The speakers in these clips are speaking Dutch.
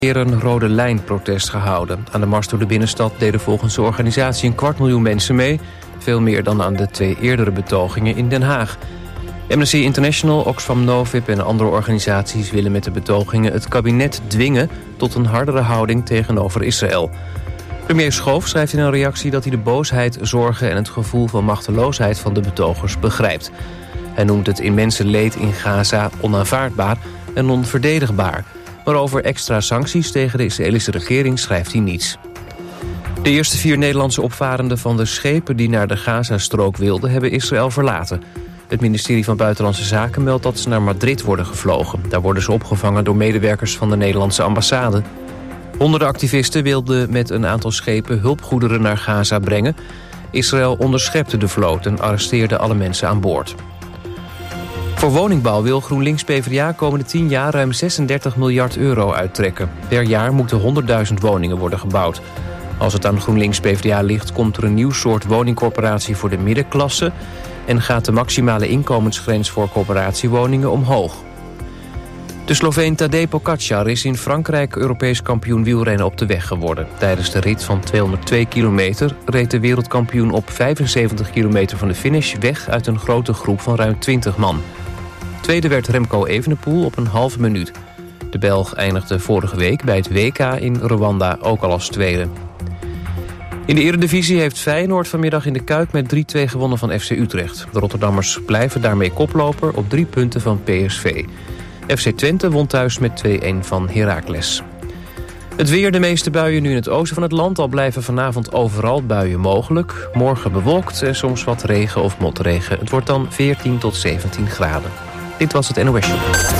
Een rode lijn-protest gehouden. Aan de mars door de binnenstad deden volgens de organisatie 250.000 mensen mee. Veel meer dan aan de 2 eerdere betogingen in Den Haag. Amnesty International, Oxfam Novib en andere organisaties willen met de betogingen het kabinet dwingen tot een hardere houding tegenover Israël. Premier Schoof schrijft in een reactie dat hij de boosheid, zorgen en het gevoel van machteloosheid van de betogers begrijpt. Hij noemt het immense leed in Gaza onaanvaardbaar en onverdedigbaar. Maar over extra sancties tegen de Israëlische regering schrijft hij niets. De eerste 4 Nederlandse opvarenden van de schepen die naar de Gazastrook wilden, hebben Israël verlaten. Het ministerie van Buitenlandse Zaken meldt dat ze naar Madrid worden gevlogen. Daar worden ze opgevangen door medewerkers van de Nederlandse ambassade. Honderden activisten wilden met een aantal schepen hulpgoederen naar Gaza brengen. Israël onderschepte de vloot en arresteerde alle mensen aan boord. Voor woningbouw wil GroenLinks-PVDA komende 10 jaar ruim 36 miljard euro uittrekken. Per jaar moeten 100.000 woningen worden gebouwd. Als het aan GroenLinks-PVDA ligt, komt er een nieuw soort woningcorporatie voor de middenklasse en gaat de maximale inkomensgrens voor corporatiewoningen omhoog. De Sloveen Tadej Pogačar is in Frankrijk Europees kampioen wielrennen op de weg geworden. Tijdens de rit van 202 kilometer reed de wereldkampioen op 75 kilometer van de finish weg uit een grote groep van ruim 20 man. Tweede werd Remco Evenepoel op een halve minuut. De Belg eindigde vorige week bij het WK in Rwanda ook al als tweede. In de Eredivisie heeft Feyenoord vanmiddag in de Kuip met 3-2 gewonnen van FC Utrecht. De Rotterdammers blijven daarmee koploper op 3 punten van PSV. FC Twente won thuis met 2-1 van Heracles. Het weer, de meeste buien nu in het oosten van het land. Al blijven vanavond overal buien mogelijk. Morgen bewolkt en soms wat regen of motregen. Het wordt dan 14 tot 17 graden. Dit was het NOS Show.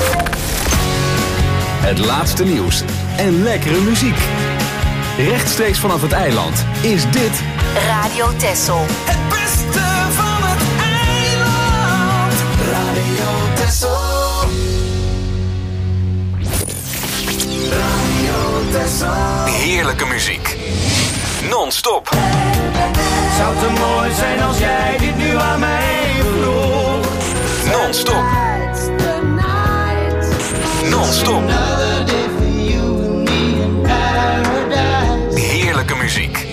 Het laatste nieuws en lekkere muziek. Rechtstreeks vanaf het eiland is dit Radio Texel. Het beste van het eiland. Radio Texel. Radio Texel. heerlijke muziek. Non-stop. Zou te mooi zijn als jij dit nu aan mij vroeg. Non-stop. Non-stop. Heerlijke muziek.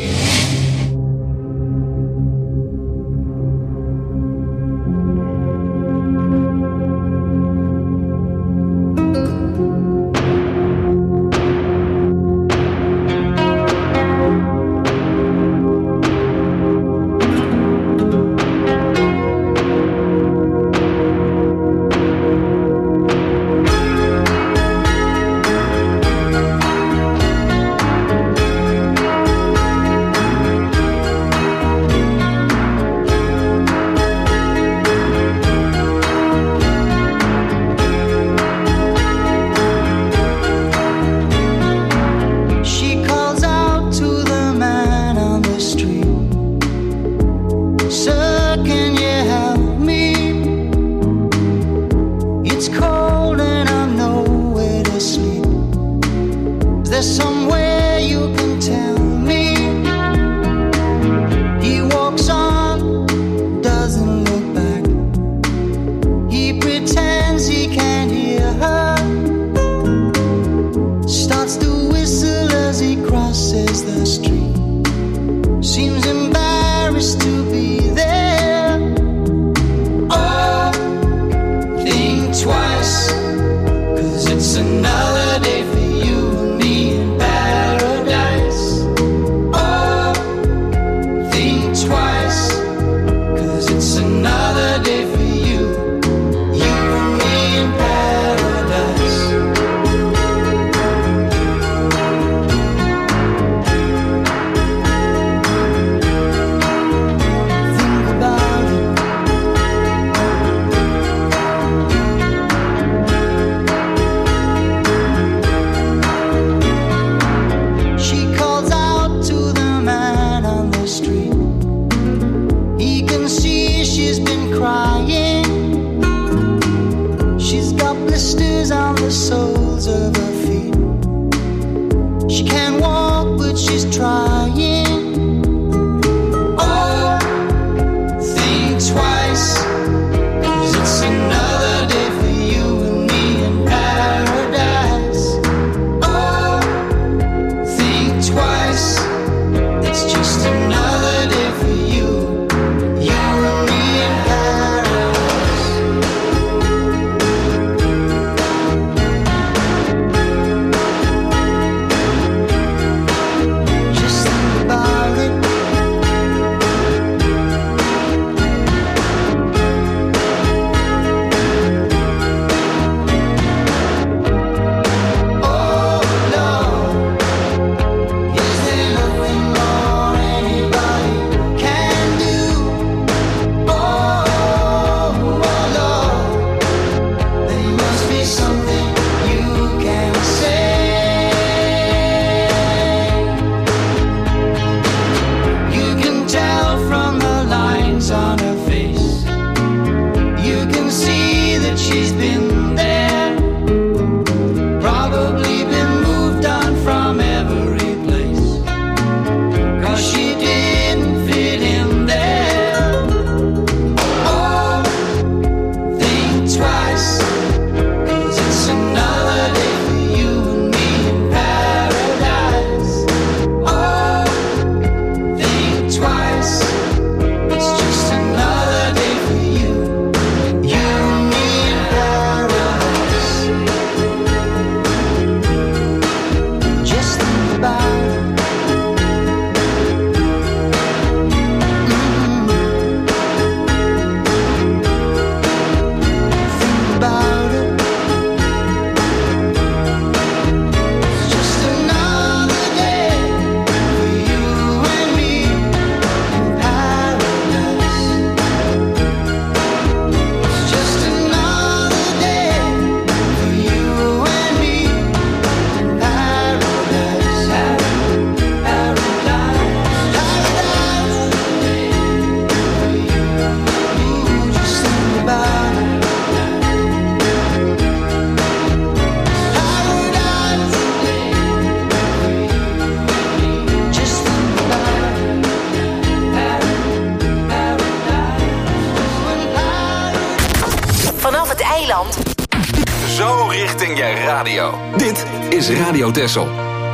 richting je radio. Dit is Radio Texel.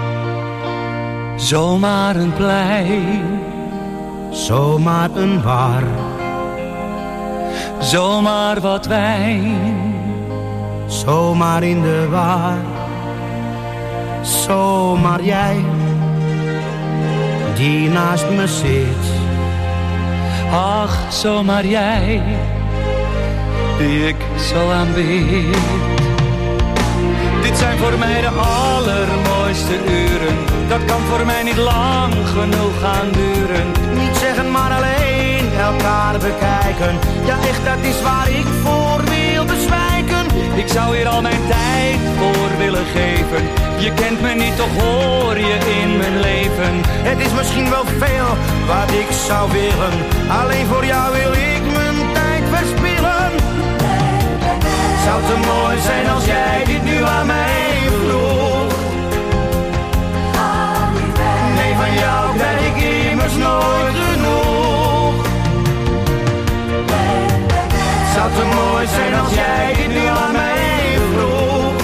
Zomaar een plein, zomaar een bar, zomaar wat wijn, zomaar in de war. Zomaar jij, die naast me zit. Ach, zomaar jij, die ik zo aanbid. Dit zijn voor mij de allermooiste uren. Dat kan voor mij niet lang genoeg gaan duren. Niet zeggen, maar alleen elkaar bekijken. Ja, echt, dat is waar ik voor wil bezwijken. Ik zou hier al mijn tijd voor willen geven. Je kent me niet, toch hoor je in mijn leven. Het is misschien wel veel wat ik zou willen. Alleen voor jou wil ik mijn tijd verspillen. Zou te mooi zijn als jij dit nu aan mij vroeg. Nee, van jou krijg ik immers nooit genoeg. Zou te mooi zijn als jij dit nu aan mij vroeg.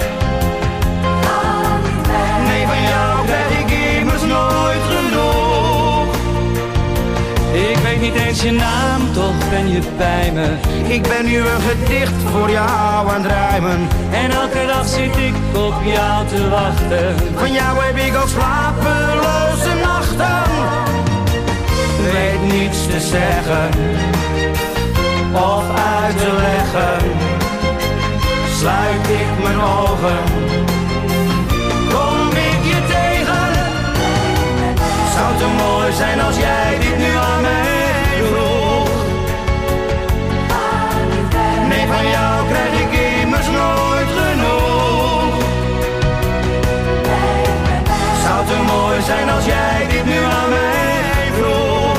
Nee, van jou krijg ik immers nooit genoeg. Ik weet niet eens je naam, toch ben je bij me. Ik ben nu een gedicht voor jou aan het rijmen. En elke dag zit ik op jou te wachten. Van jou heb ik ook slapeloze nachten. Weet niets te zeggen of uit te leggen. Sluit ik mijn ogen, kom ik je tegen. Zou te mooi zijn als jij dit nu aan mij vroeg. Nee, van jou krijg ik immers nooit genoeg. Zou te mooi zijn als jij dit nu aan mij vroeg.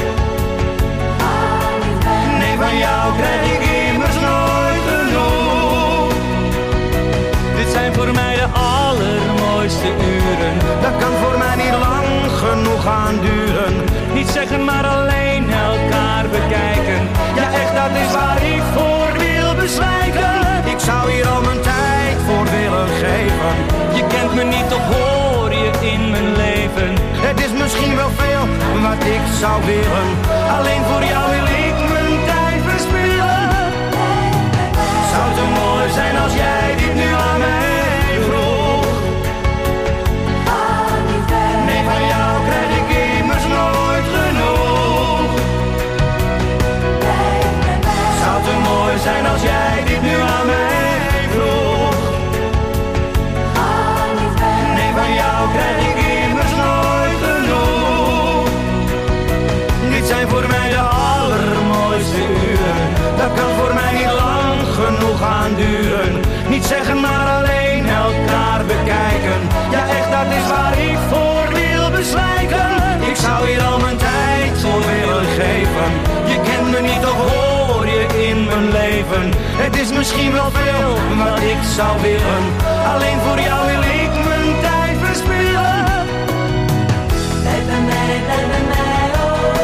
Nee, van jou krijg ik immers nooit genoeg. Dit zijn voor mij de allermooiste uren. Dat kan voor mij niet lang genoeg gaan duren. Niet zeggen, maar alleen elkaar bekijken. Ja, echt, dat is waar ik voor wil bezwijken. Ik zou hier al mijn tijd voor willen geven. Je kent me niet, toch hoor je in mijn leven. Het is misschien wel veel wat ik zou willen. Alleen voor jou wil ik mijn tijd verspillen. Zou te mooi zijn als jij dit nu aan mij vroeg. Nee, van jou krijg ik immers nooit genoeg. Zou te mooi zijn als jij dit nu aan mij vroeg. Nee, van jou krijg ik immers nooit genoeg. Dit zijn voor mij de allermooiste uren. Dat kan voor mij niet lang genoeg gaan duren. Niet zeggen, maar alleen elkaar bekijken. Ja, echt, dat is waar ik voor wil bezwijken. Ik zou hier al mijn tijd voor willen geven. Je kent me niet, toch hoor je in mijn leven. Het is misschien wel veel wat ik zou willen. Alleen voor jou wil ik mijn tijd verspillen. Blijf bij mij, blijf bij mij, oh.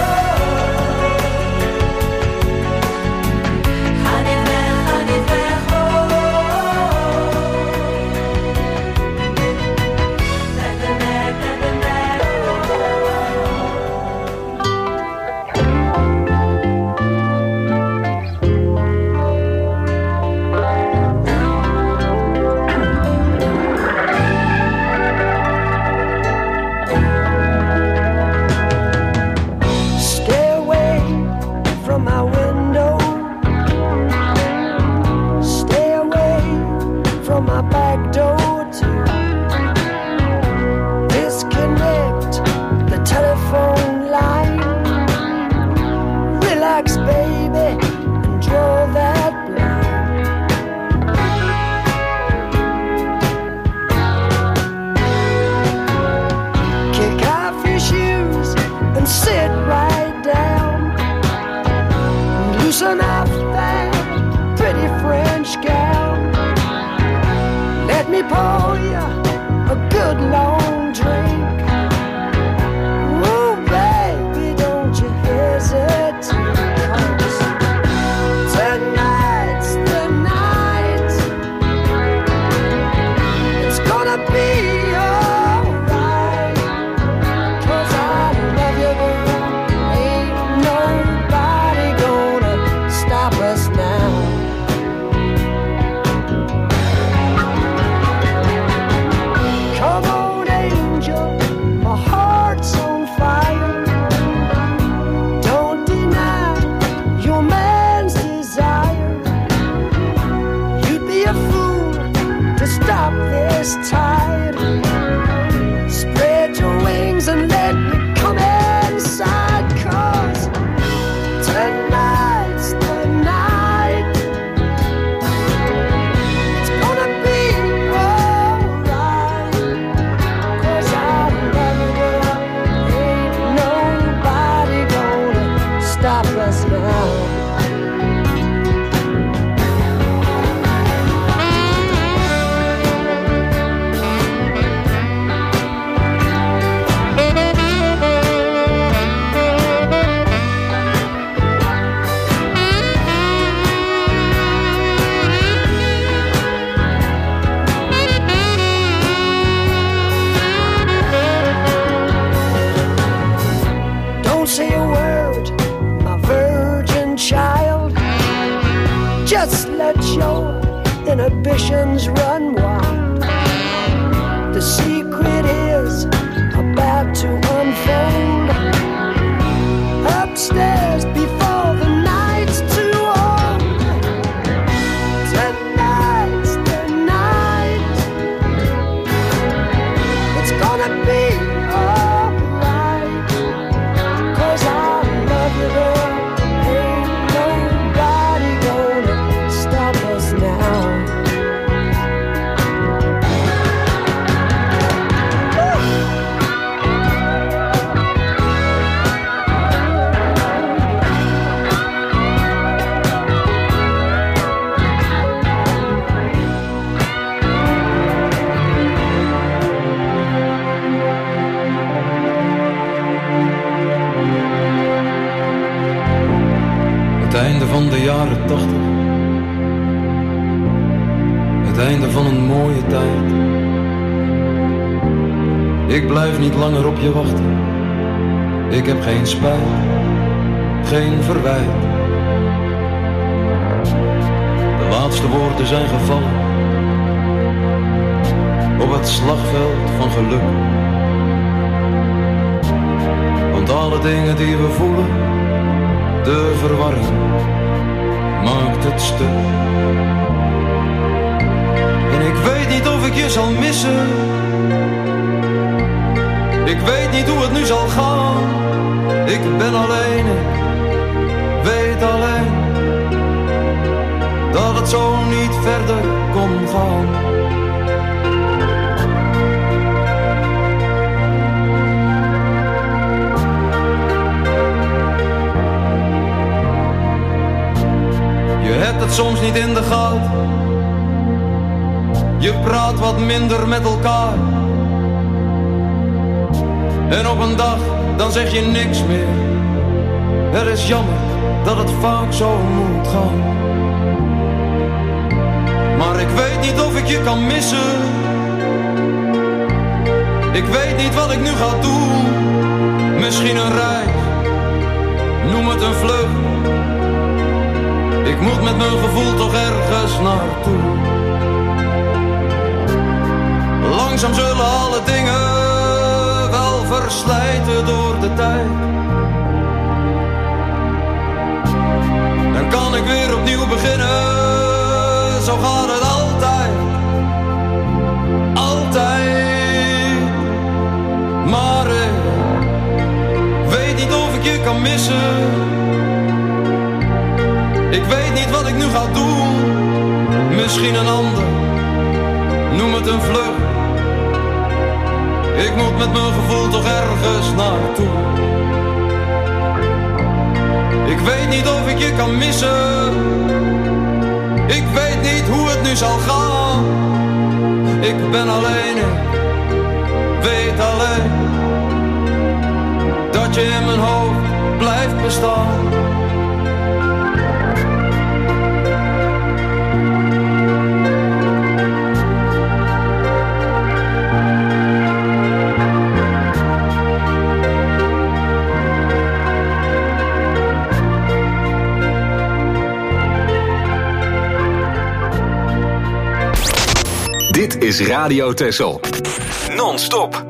Ga niet weg, oh. Blijf bij mij, inhibitions run wild. The secret is about to unfold. Upstairs before the night's too old. Tonight's the night. It's gonna be alright. 'Cause I love you, girl. Ain't nobody gonna stop us now. Het einde van de jaren 80. Het einde van een mooie tijd. Ik blijf niet langer op je wachten. Ik heb geen spijt, geen verwijt. De laatste woorden zijn gevallen op het slagveld van geluk. Want alle dingen die we voelen, de verwarring maakt het stuk. En ik weet niet of ik je zal missen. Ik weet niet hoe het nu zal gaan. Ik ben alleen, ik weet alleen dat het zo niet verder kon gaan. Je hebt het soms niet in de gaten. Je praat wat minder met elkaar. En op een dag, dan zeg je niks meer. Het is jammer dat het vaak zo moet gaan. Maar ik weet niet of ik je kan missen. Ik weet niet wat ik nu ga doen. Misschien een reis, noem het een vlucht. Ik moet met mijn gevoel toch ergens naartoe. Langzaam zullen alle dingen wel verslijten door de tijd. Dan kan ik weer opnieuw beginnen. Zo gaat het altijd. Altijd. Maar ik weet niet of ik je kan missen. Ik weet niet wat ik nu ga doen. Misschien een ander, noem het een vlucht. Ik moet met mijn gevoel toch ergens naartoe. Ik weet niet of ik je kan missen. Ik weet niet hoe het nu zal gaan. Ik ben alleen, ik weet alleen dat je in mijn hoofd blijft bestaan. Dit is Radio Texel. Non-stop.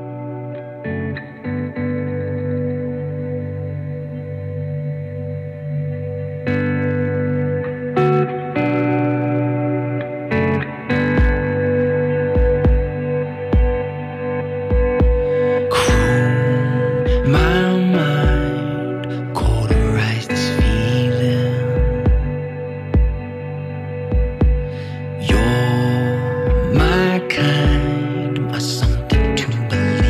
Kind, but something to believe.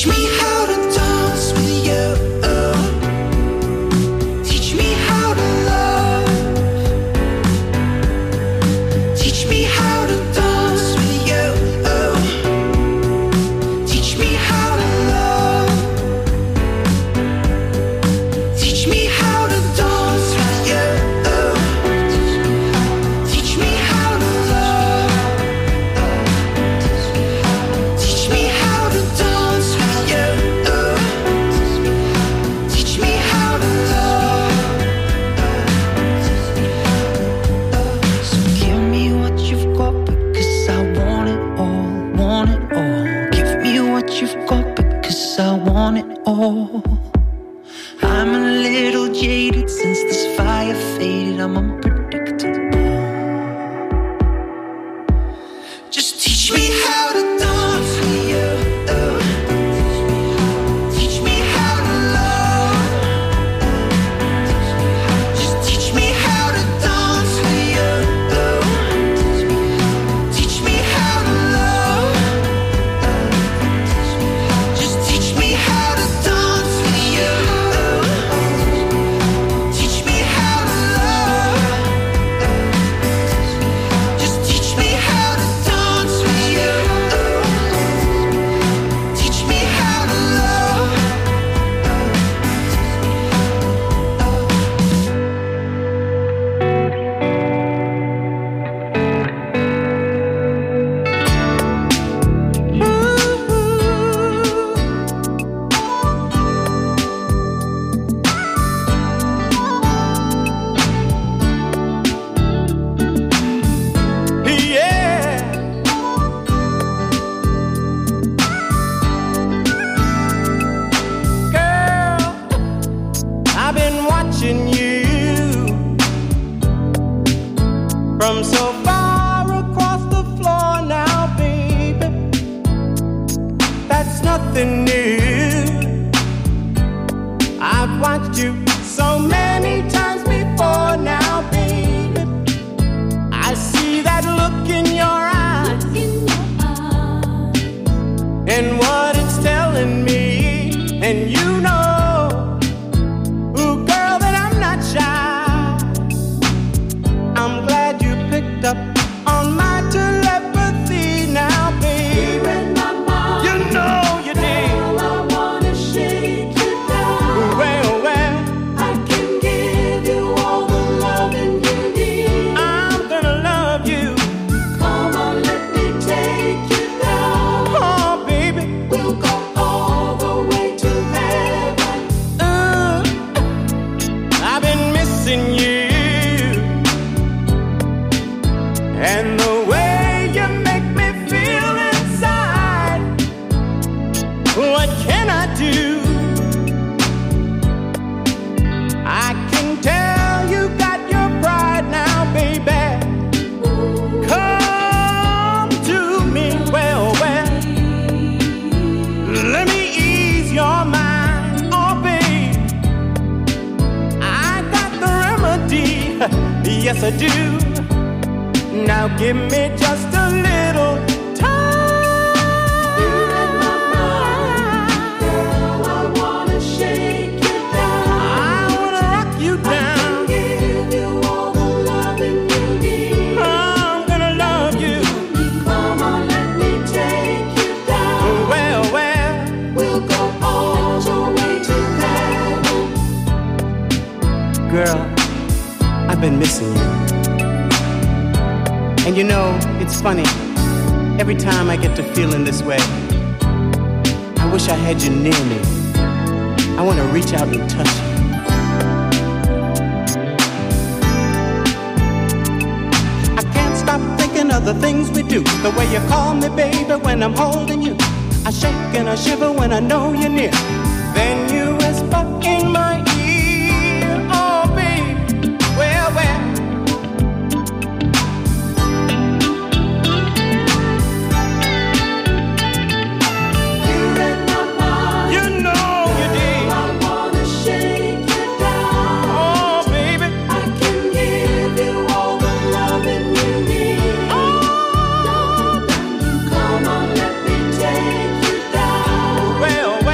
Yes, I do. Now give me just a little time. You're in my mind, girl. I wanna shake you down. I wanna rock you down. I can give you all the loving you need. I'm gonna love you. Come on, let me take you down. Well, we'll go all the way to heaven. Girl, I've been missing you. And you know, it's funny, every time I get to feeling this way, I wish I had you near me. I want to reach out and touch you. I can't stop thinking of the things we do, the way you call me baby when I'm holding you. I shake and I shiver when I know you're near. Then you whisper in my ear, oh baby, well. Well,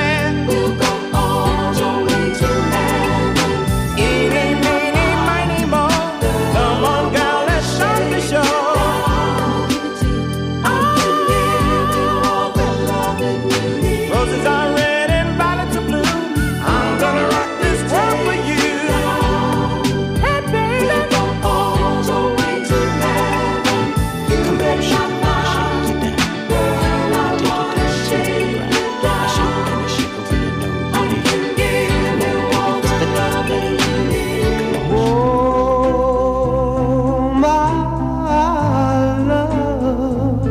Roses are red and violets are blue. I'm gonna rock this world for you. Hey baby, go all the way to heaven. Come back, shine my girl, I wanna shake you down. I can give you all the love that you need. Oh my love,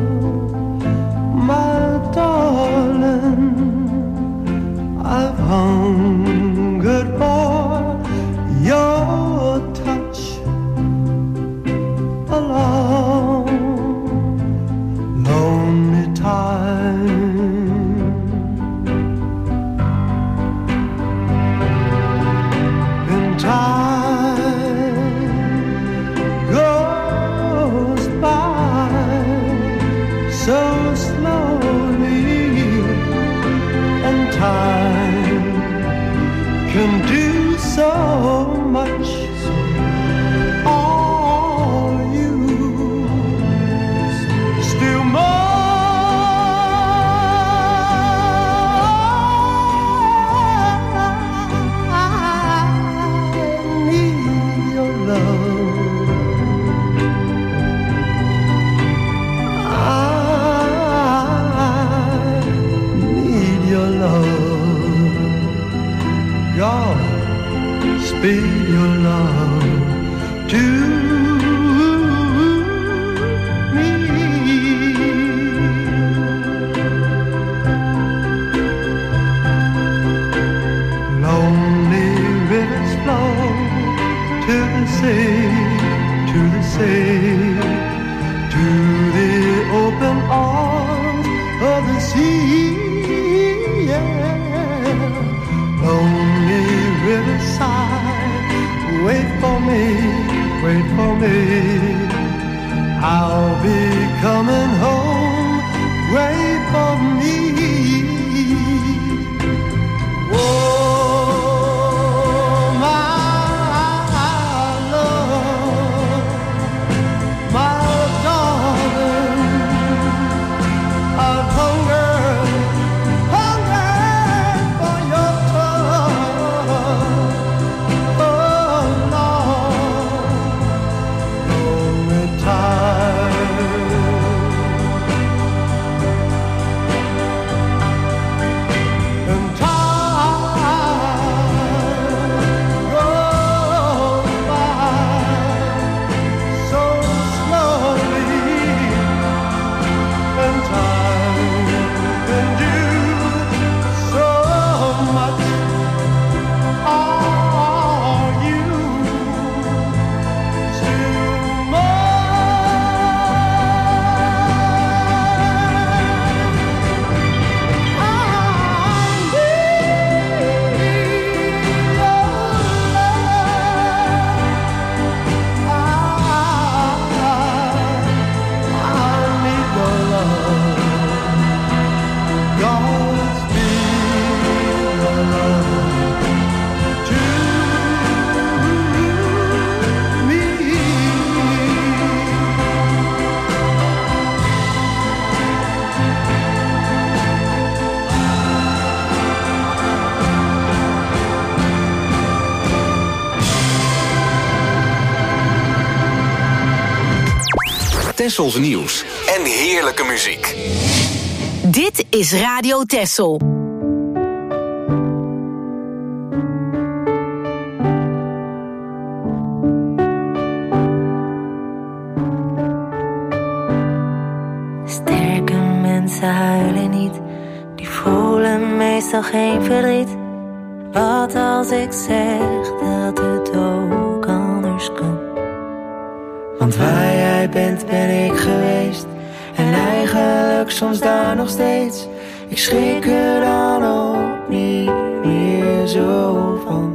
my darling, I've hungered for your touch a long, lonely time. And time goes by so slowly, and time can do so much. All you still more. I need your love. I need your love. God, speed your love to me. Lonely rivers flow to the sea, to the sea, to the open arms of the sea. Yeah. Lonely riverside, wait for me, wait for me. I'll be coming home, wait for me. Oh, my love, my darling, I've hungered for your touch. Oh, Lord, lonely time. And time goes by so slowly, and time can do so much. Are you still Tessels nieuws en heerlijke muziek. Dit is Radio Tessel. Sterke mensen huilen niet, die voelen meestal geen verdriet. Wat als ik zeg dat het ook anders kan? Want waar jij bent, ben ik geweest. En eigenlijk soms daar nog steeds. Ik schrik er dan ook niet meer zo van.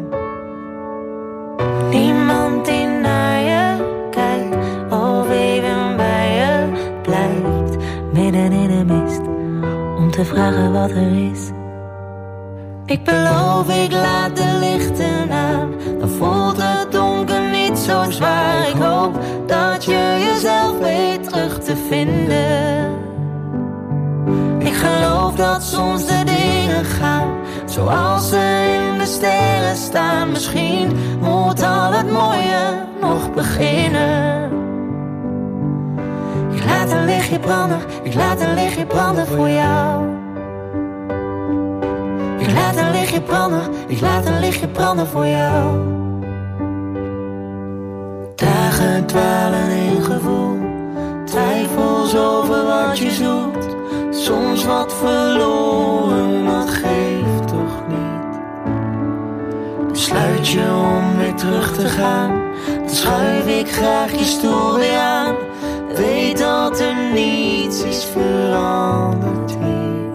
Niemand die naar je kijkt of even bij je blijft. Midden in de mist, om te vragen wat er is. Ik beloof, ik laat de lichten aan. Dan voelt het donker niet zo zwaar. Ik hoop dat je jezelf weet terug te vinden. Ik geloof dat soms de dingen zoals ze in de sterren staan. Misschien moet al het mooie nog beginnen. Ik laat een lichtje branden, ik laat een lichtje branden voor jou. Ik laat een lichtje branden, ik laat een lichtje branden voor jou. Dagen dwalen in gevoel, twijfels over wat je zoekt. Soms wat verloren, dat geeft toch niet. Besluit je om weer terug te gaan, dan schuif ik graag je stoel weer aan. Weet dat er niets is veranderd hier.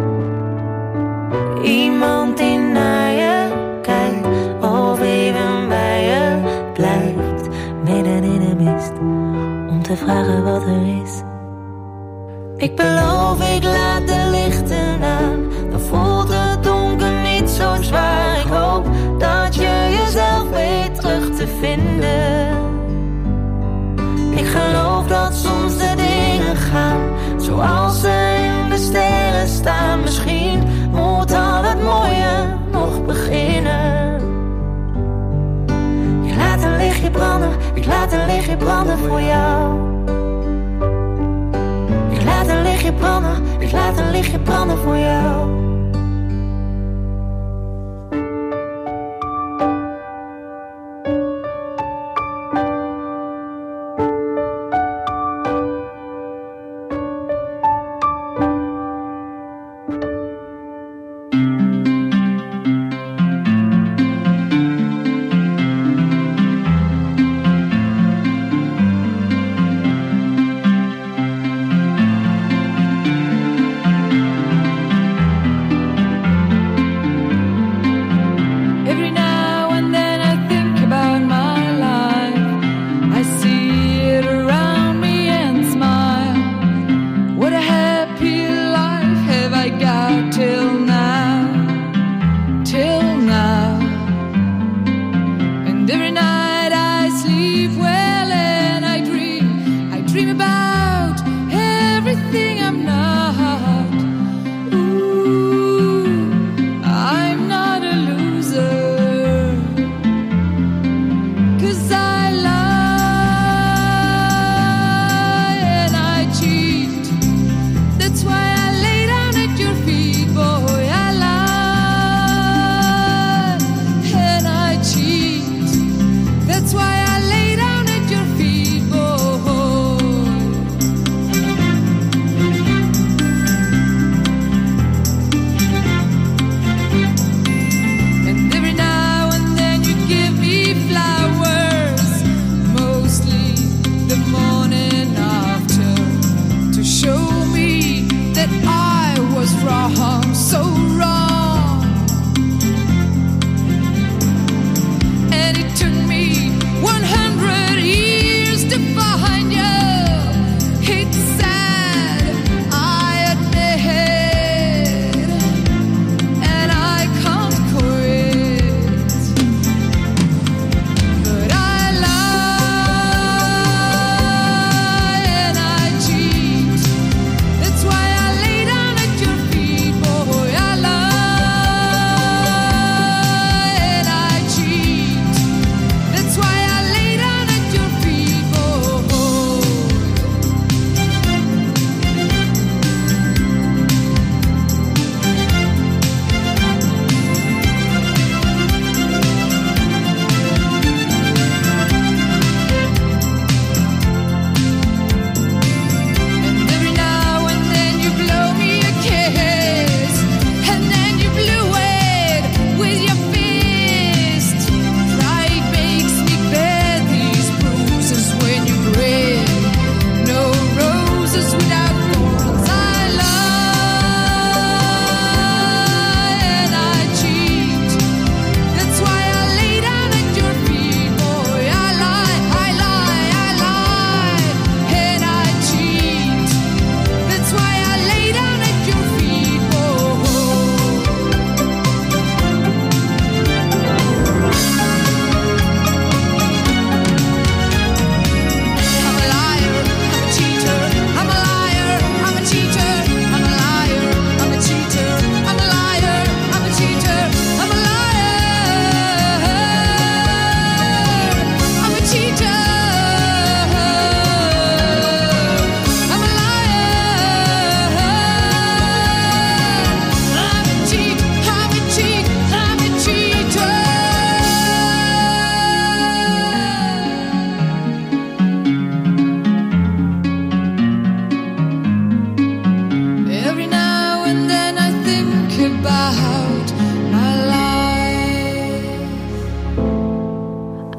Iemand die naar je kijkt, of even bij je blijft, midden in de mist, om te vragen wat er is. Ik beloof, ik laat de lichten aan, dan voelt het donker niet zo zwaar. Ik hoop dat je jezelf weet terug te vinden. Ik geloof dat soms de dingen gaan, zoals ze in de sterren staan. Misschien moet al het mooie nog beginnen. Ik laat een lichtje branden, ik laat een lichtje branden voor jou. Ik laat een lichtje branden, ik laat een lichtje branden voor jou.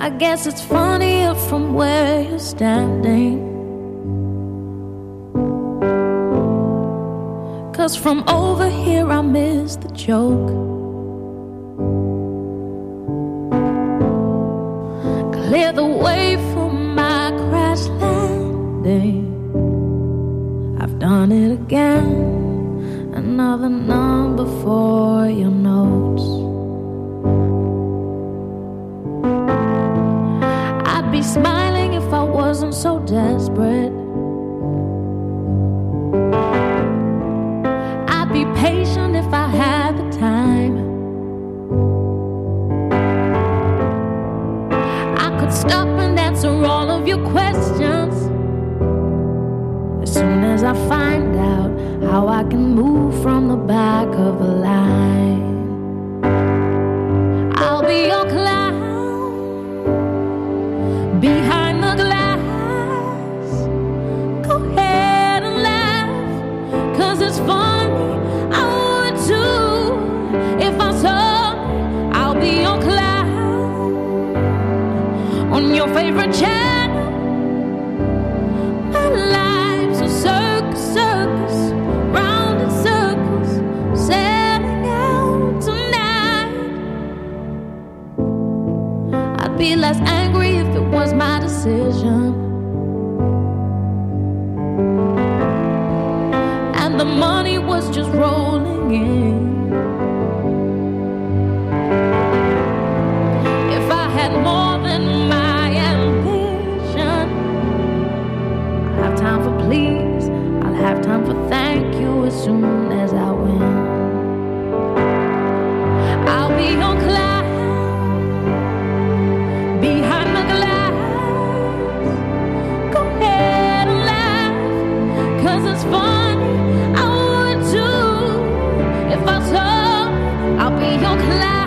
I guess it's funnier from where you're standing. 'Cause from over here I miss the joke. Clear the way for my crash landing. I've done it again. Another number for your notes. I'd be smiling if I wasn't so desperate. I'd be patient if I had the time. I could stop and answer all of your questions as soon as I find out how I can move from the back of the line. I'll be your clown behind the glass. Go ahead and laugh, 'cause it's funny, I would too. If I saw, I'll be your clown on your favorite channel. My life's a circus, circus, round in circles, setting out tonight. I'd be less angry if it was my decision, and the money was just rolling in. If I had more than my ambition, I'll have time for please, I'll have time for thank you as soon as I win. I'll be your clown behind the glass. Go ahead and laugh, 'cause it's funny, I would too. If I saw, I'll be your clown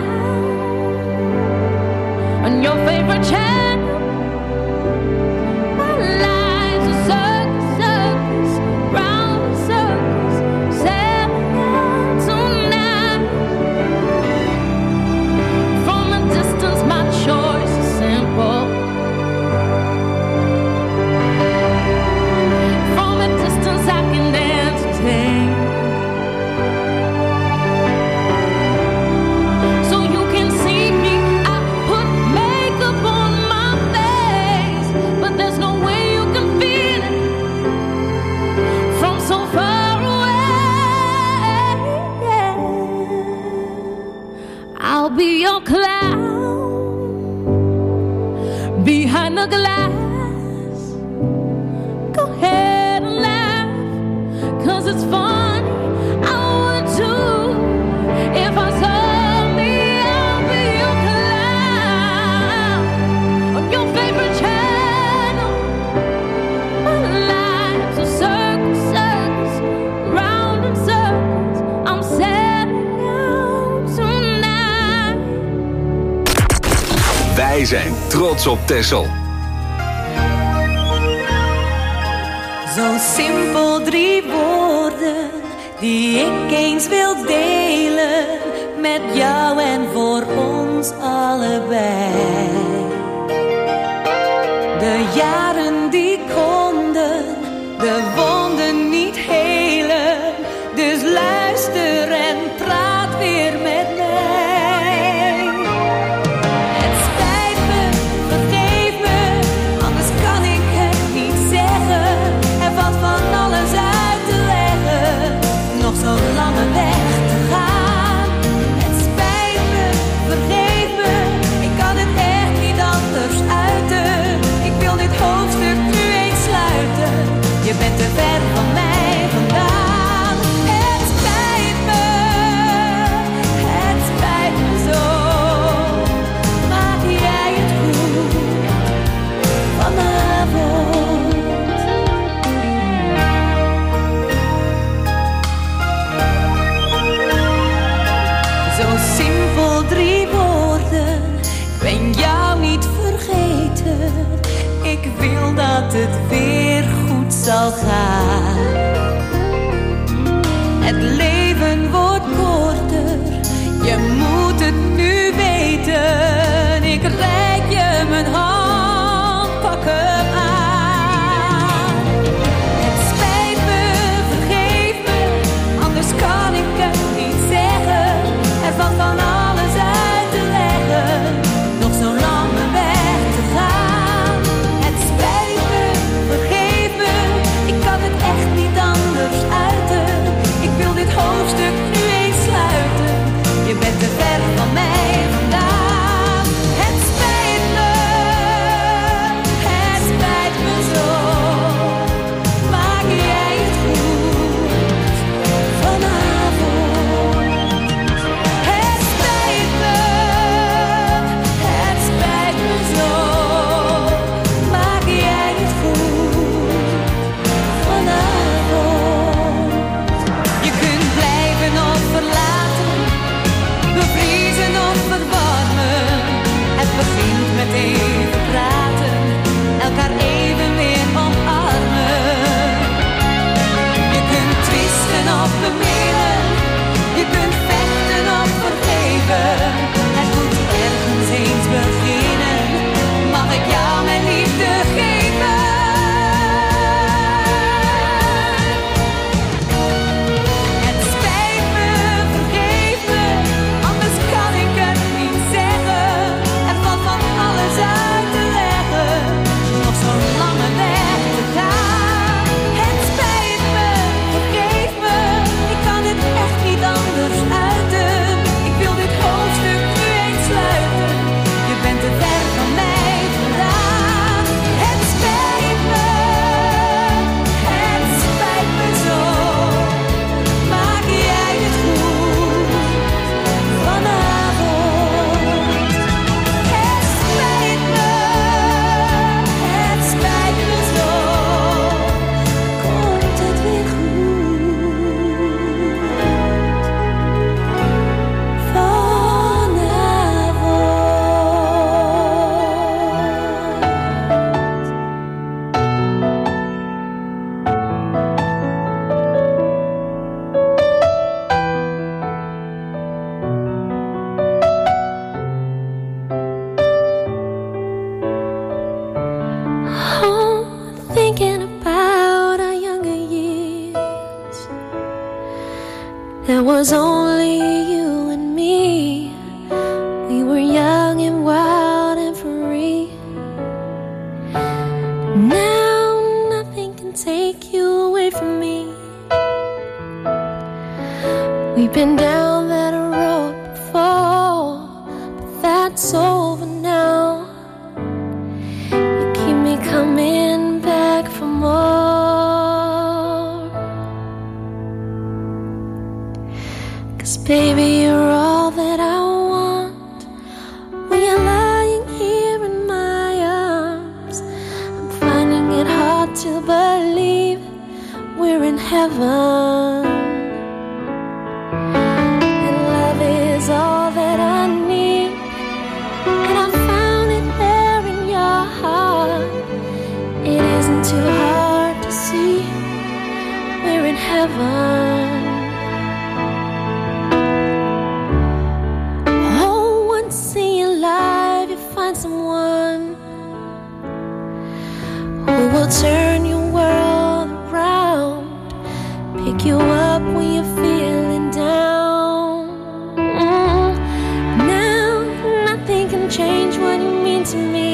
on your favorite channel. My life's a circus, circus, round in circles, sailing out tonight. From a distance, my choice is simple. From a distance, I can entertain. So you can see me, I put makeup on my face, but there's no way you can feel it from so far away. I'll be your clown behind the glass. Go ahead and laugh, 'cause it's funny, I would too. If I saw me, I'll be your clown on your favorite channel. My life's a circus, circus, round in circles, I'm setting out tonight. Wij zijn trots op Texel. Zo simpel 3 woorden die ik eens wil delen met jou en voor ons allebei. De jaren die konden de wonden niet helen, dus luister en praat weer met mij. Het spijt me, vergeef me, anders kan ik het niet zeggen. Er valt van alles uit te leggen, nog zo'n lange weg te gaan. Het spijt me, vergeef me, ik kan het echt niet anders uiten. Ik wil dit hoofdstuk nu eens sluiten, je bent te ver van mij vandaan. Het spijt me zo, maak jij het goed vanavond. Zo simpel 3 woorden, ik ben jou niet vergeten. Ik wil dat het weer goed zal gaan. Het leven wordt korter, je moet het nu weten. Ik reik je mijn you're all that I want. When you're lying here in my arms, I'm finding it hard to believe we're in heaven. And love is all that I need, and I found it there in your heart. It isn't too hard to see we're in heaven. Someone who will turn your world around, pick you up when you're feeling down. Now nothing can change what you mean to me.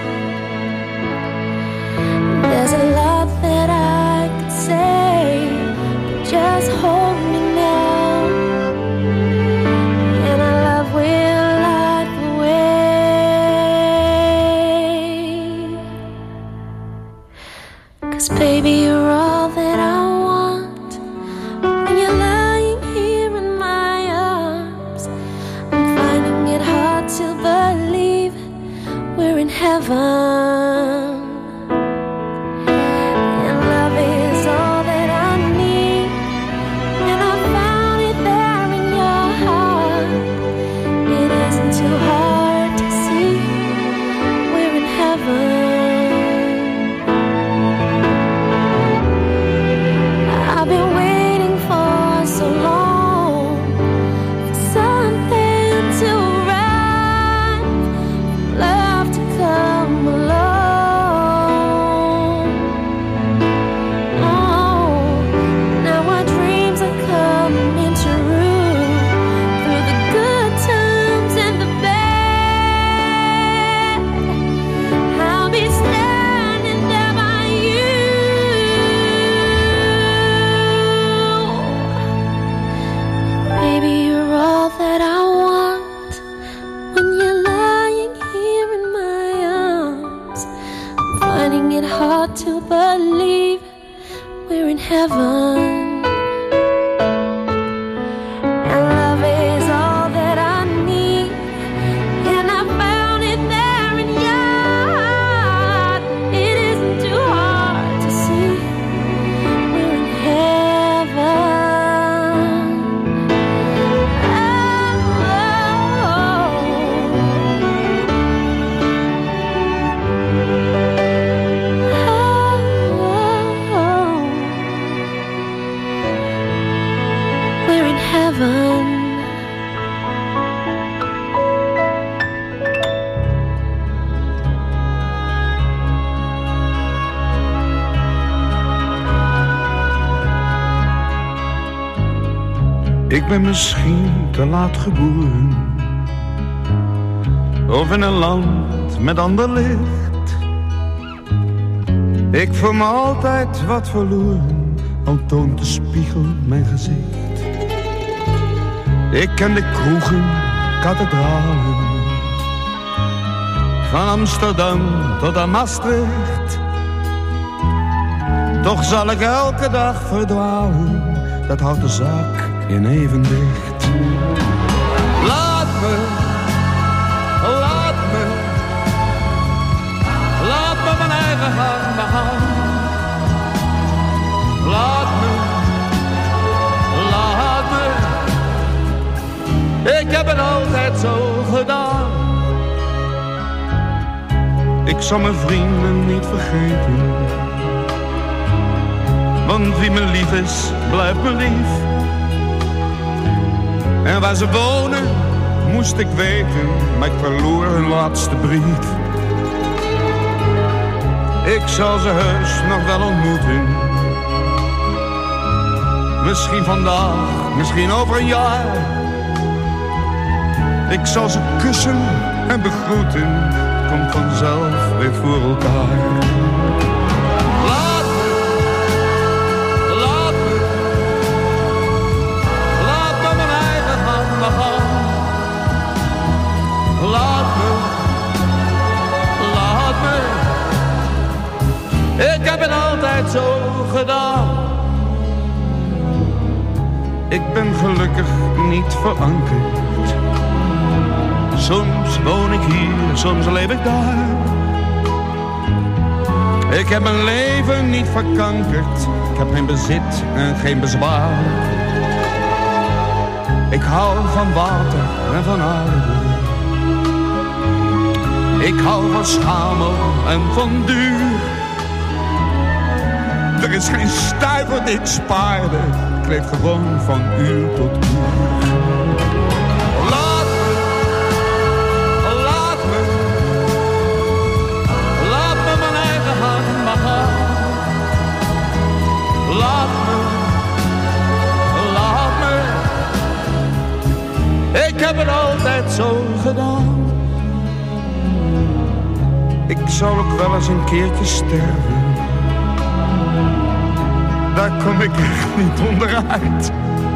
There's a lot that I could say, but just hold me now, and our love will light the way. 'Cause baby, you're all that I want. When you're lying here in my arms, I'm finding it hard to believe we're in heaven. And love is all that I need, and I found it there in your heart. It isn't too hard to see we're in heaven. I've been waiting for so long for something to arrive, love to come along. Oh, now our dreams are coming true, through the good times and the bad. I'll be standing there by you. Baby, you're all that I want. When you're lying here in my arms, I'm finding it hard to believe we're in heaven. And love is all that I need, and I found it there in your heart. It isn't too hard to see we're in heaven. We're in heaven. Ik ben misschien te laat geboren, of in een land met ander licht. Ik voel me altijd wat verloren, al toont de spiegel mijn gezicht. Ik ken de kroegen, kathedralen, van Amsterdam tot aan Maastricht. Toch zal ik elke dag verdwalen, dat houdt de zaak in evenwicht. Laat me, laat me, laat me mijn eigen gang begaan. Laat me, laat me, ik heb het altijd zo gedaan. Ik zal mijn vrienden niet vergeten, want wie me lief is, blijft me lief. En waar ze wonen, moest ik weten, maar ik verloor hun laatste brief. Ik zal ze heus nog wel ontmoeten, misschien vandaag, misschien over een jaar. Ik zal ze kussen en begroeten, het komt vanzelf weer voor elkaar. Ik heb het altijd zo gedaan. Ik ben gelukkig niet verankerd. Soms woon ik hier, soms leef ik daar. Ik heb mijn leven niet verkankerd. Ik heb geen bezit en geen bezwaar. Ik hou van water en van aarde. Ik hou van schamel en van duur. Er is geen stuiver die ik spaarde. Ik leef gewoon van uur tot uur. Laat me mijn eigen hand maar gaan. Laat me. Ik heb het altijd zo gedaan. Ik zal ook wel eens een keertje sterven. Daar kom ik echt niet onderuit.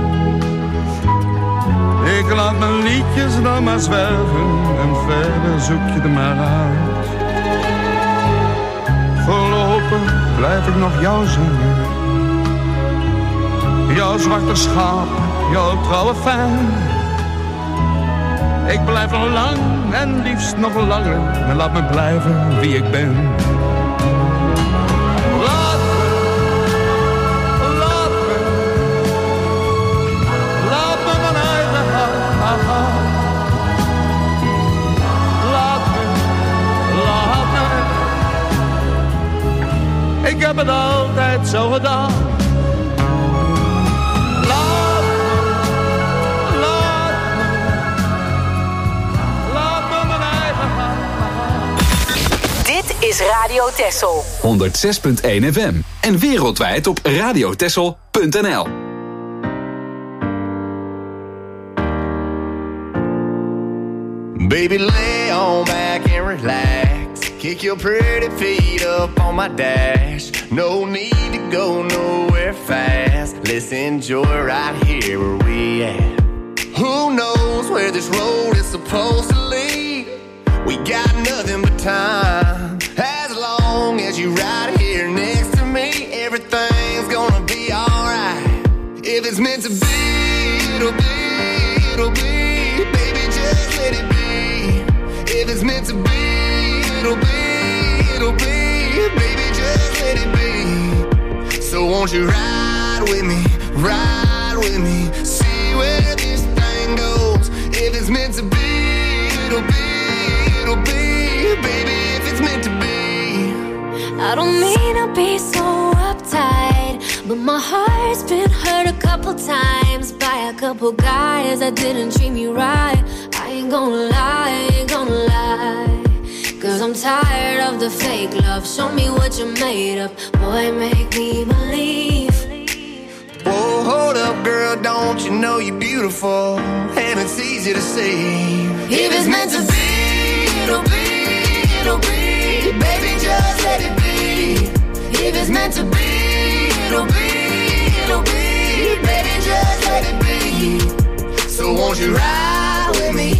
Ik laat mijn liedjes dan maar zwerven. En verder zoek je er maar uit. Voorlopig blijf ik nog jou zingen. Jouw zwarte schaap, jouw trouwe fan. Ik blijf nog lang en liefst nog langer. En laat me blijven wie ik ben. Laat me mijn eigen hand gaan. Laat me. Ik heb het altijd zo gedaan. Is Radio Texel 106.1 FM en wereldwijd op radiotexel.nl. Baby, lay on back and relax. Kick your pretty feet up on my dash. No need to go nowhere fast. Let's enjoy right here where we at. Who knows where this road is supposed to lead? We got nothing but time. As long as you right here next to me, everything's gonna be alright. If it's meant to be, it'll be, it'll be. Baby, just let it be. If it's meant to be, it'll be, it'll be. Baby, just let it be. So won't you ride with me, see where this thing goes. If it's meant to be, it'll be, it'll be. Baby, if it's meant to be. I don't mean to be so uptight, but my heart's been hurt a couple times by a couple guys that didn't treat me right. I ain't gonna lie, cause I'm tired of the fake love. Show me what you're made of, boy, make me believe. Whoa, hold up, girl, don't you know you're beautiful? And it's easy to see. If it's meant to be, it'll be, it'll be. Baby, just let it be. If it's meant to be, it'll be, it'll be. Baby, just let it be. So won't you ride with me,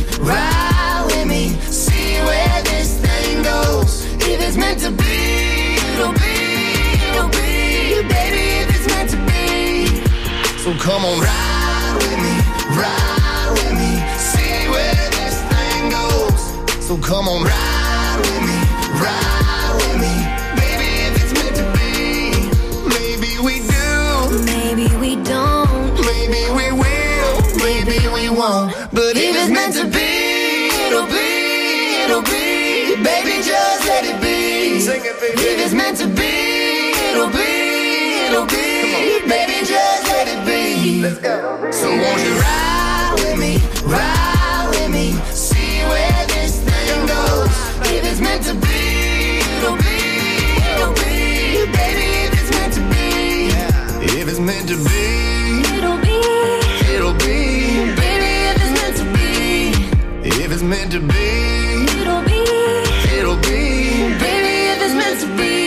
see where this thing goes. If it's meant to be, it'll be, it'll be. Baby, if it's meant to be. So come on, ride with me, see where this thing goes. So come on, ride with me, baby, if it's meant to be. Maybe we do, maybe we don't, maybe we will, maybe we won't. But if it's meant to be, it'll be, it'll be. Baby, just let it be. Sing it, baby. If it's meant to be, it'll be, it'll be. Baby, just let it be. Let's go. So won't you ride with me, see where this thing goes. If it's meant to be, it'll be, it'll be. Baby, if it's meant to be, if it's meant to be, it'll be, it'll be. Baby, if it's meant to be, if it's meant to be, it'll be, it'll be. Baby, if it's meant to be.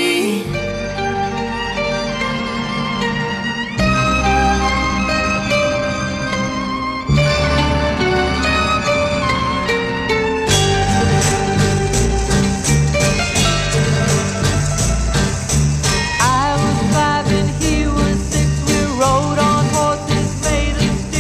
I was 5 and he was 6. We rode on horses made of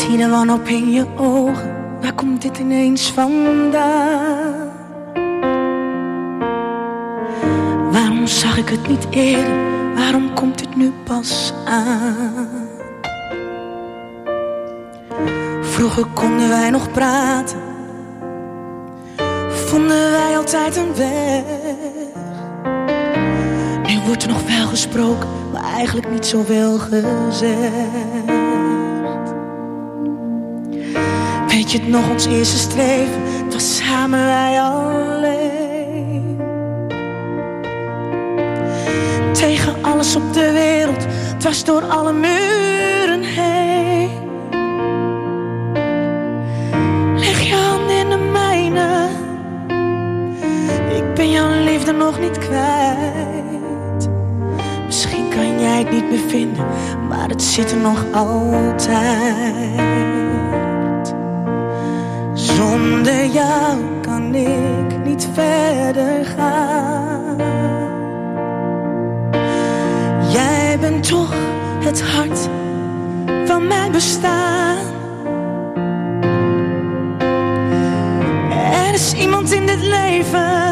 zie de wanhoop in je ogen. Waar komt dit ineens vandaan? Waarom zag ik het niet eerder? Waarom komt het nu pas aan? Vroeger konden wij nog praten, vonden wij altijd een weg. Nu wordt er nog wel gesproken, maar eigenlijk niet zoveel gezegd. Weet je het nog, ons eerste streven, het was samen wij alleen. Tegen alles op de wereld, dwars door alle muren heen. Leg je hand in de mijne, ik ben jouw liefde nog niet kwijt. Misschien kan jij het niet meer vinden, maar het zit er nog altijd. Zonder jou kan ik niet verder gaan. Jij bent toch het hart van mijn bestaan. Er is iemand in dit leven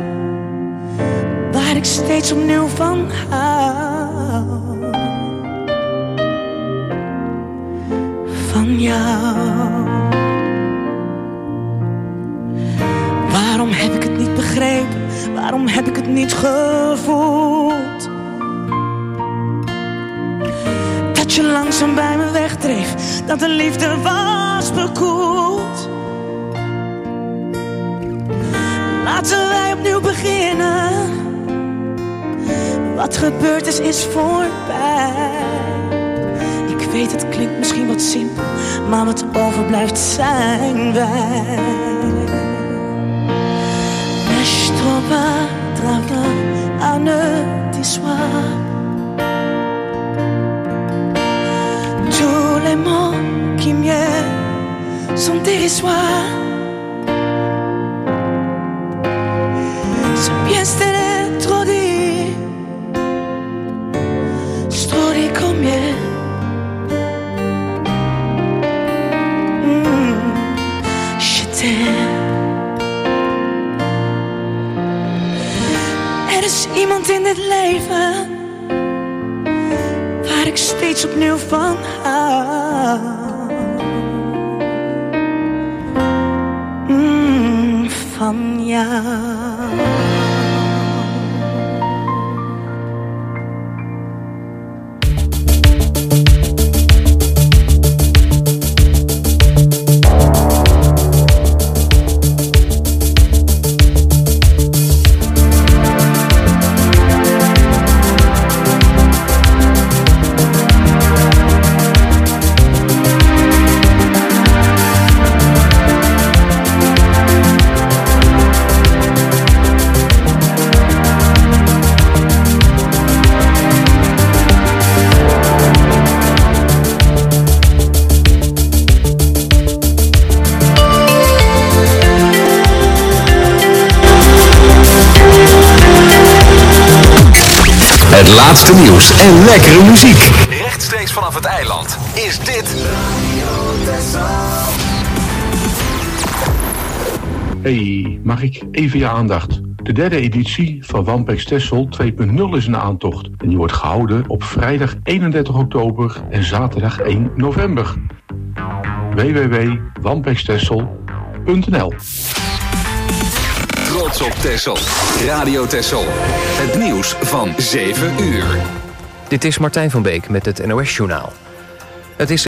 waar ik steeds opnieuw van hou. Van jou. Waarom heb ik het niet begrepen? Waarom heb ik het niet gevoeld? Dat je langzaam bij me wegdreef, dat de liefde was bekoeld. Laten wij opnieuw beginnen. Wat gebeurd is, is voorbij. Ik weet, het klinkt misschien wat simpel, maar wat overblijft zijn wij. Je trouve à travers un soir. Tous les mots qui mieux sont dérisoires. C'est bien c'était trop dit. C'est trop dit combien. Je t'aime. Er is iemand in dit leven waar ik steeds opnieuw van hou. Van jou. Het laatste nieuws en lekkere muziek. Rechtstreeks vanaf het eiland is dit Hey, mag ik even je aandacht? De derde editie van Wampex Texel 2.0 is in aantocht. En die wordt gehouden op vrijdag 31 oktober en zaterdag 1 november. www.wampextexel.nl. Trots op Texel. Radio Texel. Het nieuws van 7 uur. Dit is Martijn van Beek met het NOS-journaal. Het is